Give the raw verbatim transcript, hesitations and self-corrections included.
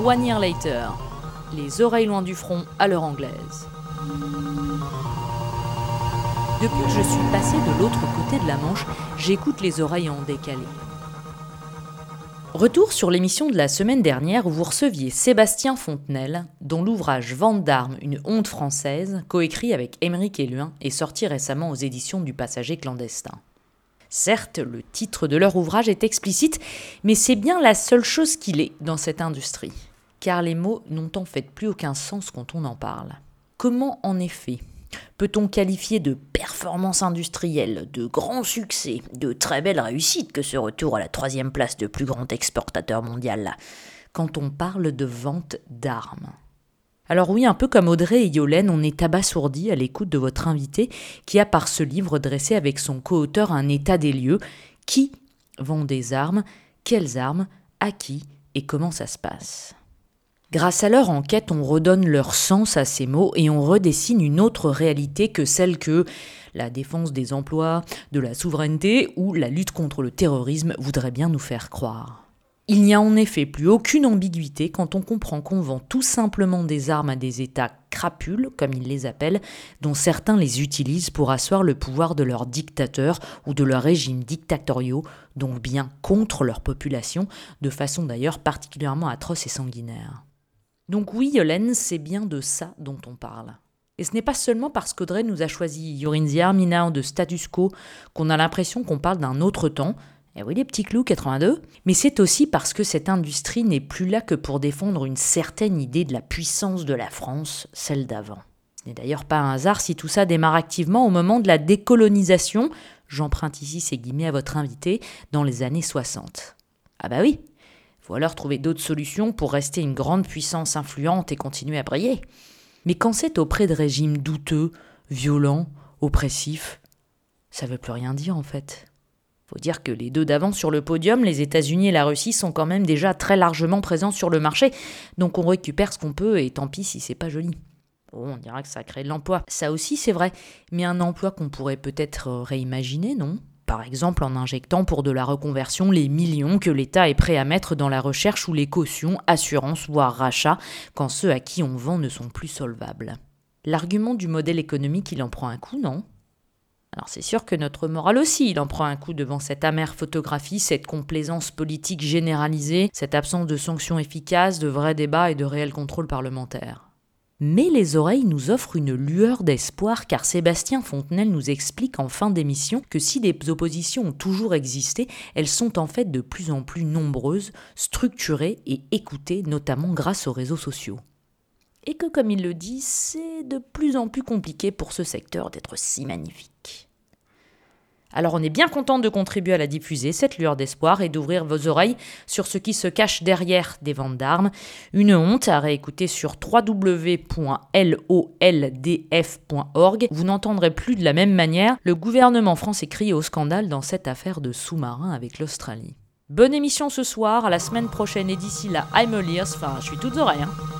One Year Later, les oreilles loin du front à l'heure anglaise. Depuis que je suis passée de l'autre côté de la Manche, j'écoute les oreilles en décalé. Retour sur l'émission de la semaine dernière où vous receviez Sébastien Fontenelle, dont l'ouvrage Vente d'armes, une honte française, coécrit avec Aymeric Héluin, est sorti récemment aux éditions du Passager clandestin. Certes, le titre de leur ouvrage est explicite, mais c'est bien la seule chose qu'il est dans cette industrie. Car les mots n'ont en fait plus aucun sens quand on en parle. Comment en effet peut-on qualifier de performance industrielle, de grand succès, de très belle réussite que ce retour à la troisième place de plus grand exportateur mondial, quand on parle de vente d'armes? Alors oui, un peu comme Audrey et Yolène, on est abasourdi à l'écoute de votre invité qui a par ce livre dressé avec son co-auteur un état des lieux. Qui vend des armes? Quelles armes? À qui? Et comment ça se passe? Grâce à leur enquête, on redonne leur sens à ces mots et on redessine une autre réalité que celle que la défense des emplois, de la souveraineté ou la lutte contre le terrorisme voudrait bien nous faire croire. Il n'y a en effet plus aucune ambiguïté quand on comprend qu'on vend tout simplement des armes à des États crapules, comme ils les appellent, dont certains les utilisent pour asseoir le pouvoir de leurs dictateurs ou de leurs régimes dictatoriaux, donc bien contre leur population, de façon d'ailleurs particulièrement atroce et sanguinaire. Donc oui, Yolène, c'est bien de ça dont on parle. Et ce n'est pas seulement parce qu'Audrey nous a choisi Yorin Armina de Status Quo qu'on a l'impression qu'on parle d'un autre temps, eh oui les petits clous quatre-vingt-deux, mais c'est aussi parce que cette industrie n'est plus là que pour défendre une certaine idée de la puissance de la France, celle d'avant. Ce n'est d'ailleurs pas un hasard si tout ça démarre activement au moment de la décolonisation, j'emprunte ici ces guillemets à votre invité, dans les années soixante. Ah bah oui, il faut alors trouver d'autres solutions pour rester une grande puissance influente et continuer à briller. Mais quand c'est auprès de régimes douteux, violents, oppressifs, ça veut plus rien dire en fait. Faut dire que les deux d'avant sur le podium, les États-Unis et la Russie, sont quand même déjà très largement présents sur le marché, donc on récupère ce qu'on peut et tant pis si c'est pas joli. Bon, on dira que ça crée de l'emploi. Ça aussi c'est vrai, mais un emploi qu'on pourrait peut-être réimaginer, non ? Par exemple en injectant pour de la reconversion les millions que l'État est prêt à mettre dans la recherche ou les cautions, assurances, voire rachats, quand ceux à qui on vend ne sont plus solvables. L'argument du modèle économique, il en prend un coup, non ? Alors c'est sûr que notre morale aussi, il en prend un coup devant cette amère photographie, cette complaisance politique généralisée, cette absence de sanctions efficaces, de vrais débats et de réel contrôle parlementaire. Mais les oreilles nous offrent une lueur d'espoir car Sébastien Fontenelle nous explique en fin d'émission que si des oppositions ont toujours existé, elles sont en fait de plus en plus nombreuses, structurées et écoutées, notamment grâce aux réseaux sociaux. Et que, comme il le dit, c'est de plus en plus compliqué pour ce secteur d'être si magnifique. Alors on est bien content de contribuer à la diffuser, cette lueur d'espoir, et d'ouvrir vos oreilles sur ce qui se cache derrière des ventes d'armes. Une honte à réécouter sur w w w point loldf point org. Vous n'entendrez plus de la même manière le gouvernement français crier au scandale dans cette affaire de sous-marin avec l'Australie. Bonne émission ce soir, à la semaine prochaine, et d'ici là, I'm all ears, enfin je suis toutes oreilles. Hein.